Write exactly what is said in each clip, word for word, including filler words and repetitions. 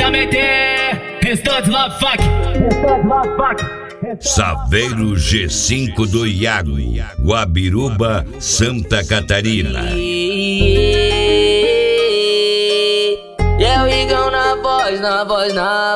Diretamente, Restante Love Fuck. Restante Love Fuck. Saveiro G cinco do Iago, Guabiruba, Santa Catarina. E é o Igão na voz, na voz, na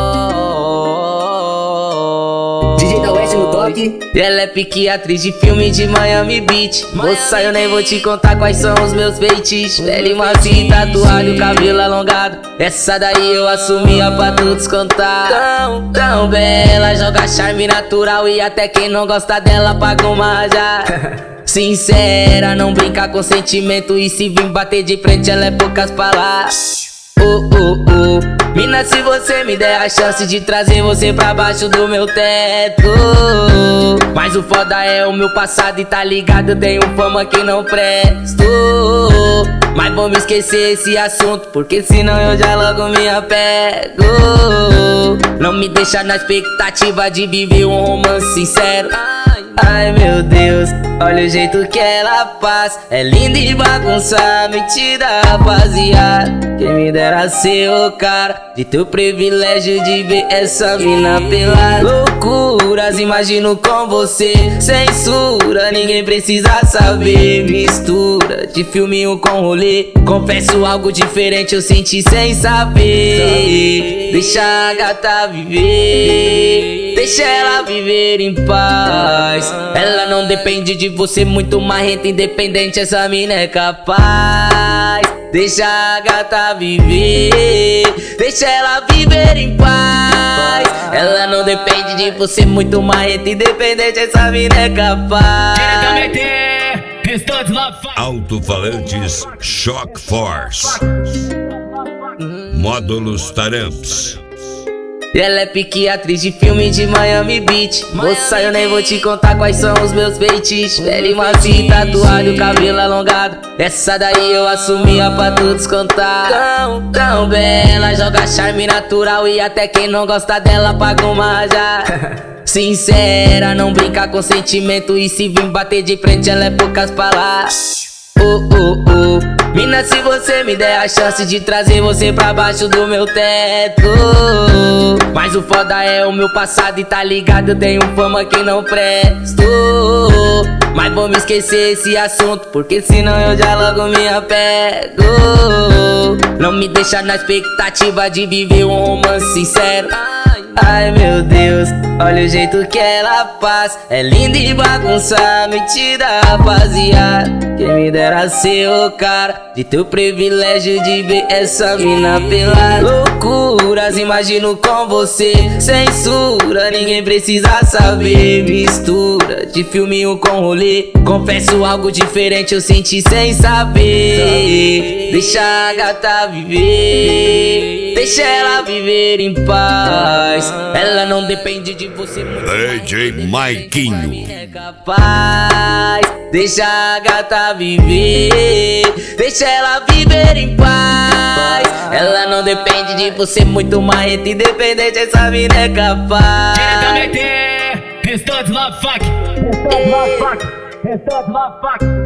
voz. D J da West no toque. Ela é pique atriz de filme de Miami Beach. Moça, eu nem vou te contar quais são os meus feitiços. Pele macia, tatuado, cabelo alongado. Essa daí eu assumia pra todos contar. Tão, tão bela, joga charme natural. E até quem não gosta dela paga uma já. Sincera, não brinca com sentimento. E se vir bater de frente, ela é poucas palavras. Oh, oh, oh. Mina, se você me der a chance de trazer você pra baixo do meu teto. Mas o foda é o meu passado e tá ligado, eu tenho fama que não presto. Mas vamos esquecer esse assunto, porque senão eu já logo me apego. Não me deixa na expectativa de viver um romance sincero. Ai meu Deus, olha o jeito que ela faz. É linda e bagunça, mentira rapaziada. Quem me dera ser o cara de teu privilégio de ver essa mina pelada. Loucuras, imagino com você, censura, ninguém precisa saber. Mistura de filminho com rolê, confesso algo diferente eu senti sem saber. Deixa a gata viver, deixa ela viver em paz. Ela não depende de você, muito mais renta independente, essa mina é capaz. Deixa a gata viver, deixa ela viver em paz. Ela não depende de você, muito mais renta independente, essa mina é capaz. Diretamente, Restante Love Fuck. Alto-falantes Shock Force, Módulos Taramps. Ela é pique atriz de filme de Miami Beach. Moça, eu nem vou te contar quais são os meus feitiços. Pele macia, tatuado, cabelo alongado. Essa daí eu assumia pra todos contar. Tão, tão bela, joga charme natural. E até quem não gosta dela paga uma já. Sincera, não brinca com sentimento. E se vir bater de frente, ela é poucas palavras. Oh, oh, oh. Mina, se você me der a chance de trazer você pra baixo do meu teto. Mas o foda é o meu passado e tá ligado, eu tenho fama que não presto. Mas vamos esquecer esse assunto, porque senão eu já logo me apego. Não me deixa na expectativa de viver um romance sincero. Ai meu Deus, olha o jeito que ela faz. É linda e bagunça, mentira rapaziada. Quem me dera ser o cara de teu privilégio de ver essa mina pelada. Loucuras, imagino com você, censura, ninguém precisa saber. Mistura de filminho com rolê, confesso algo diferente eu senti sem saber. Deixa a gata viver, deixa ela viver em paz. Ela não depende de você, D J Maiquinho. é capaz. Deixa a gata viver, deixa ela viver em paz. Ela não depende de você, muito mais renta independente, essa mina é capaz. Diretamente, Restante Love Fuck. Restante Love Fuck. Restante Love Fuck.